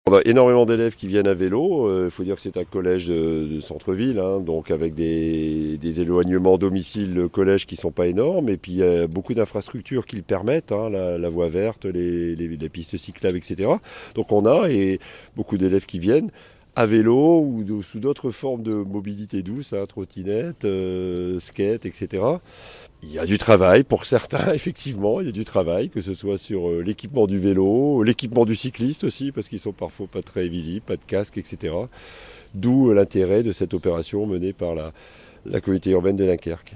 On a énormément d'élèves qui viennent à vélo. Il faut dire que c'est un collège de centre-ville, hein, donc avec des éloignements domicile de collège qui ne sont pas énormes. Et puis il y a beaucoup d'infrastructures qui le permettent, hein, la voie verte, les pistes cyclables, etc. Donc on a beaucoup d'élèves qui viennent à vélo ou sous d'autres formes de mobilité douce, hein, trottinette, skate, etc. Il y a du travail pour certains, effectivement, il y a du travail, que ce soit sur l'équipement du vélo, l'équipement du cycliste aussi, parce qu'ils sont parfois pas très visibles, pas de casque, etc. D'où l'intérêt de cette opération menée par la communauté urbaine de Dunkerque.